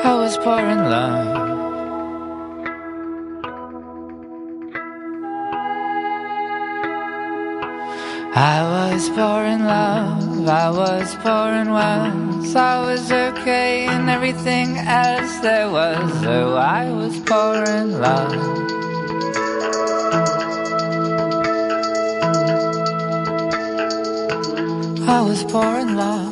I was poor in love. I was poor in love, I was poor in wealth, I was okay in everything else there was. Oh, I was poor in love. I was poor in love.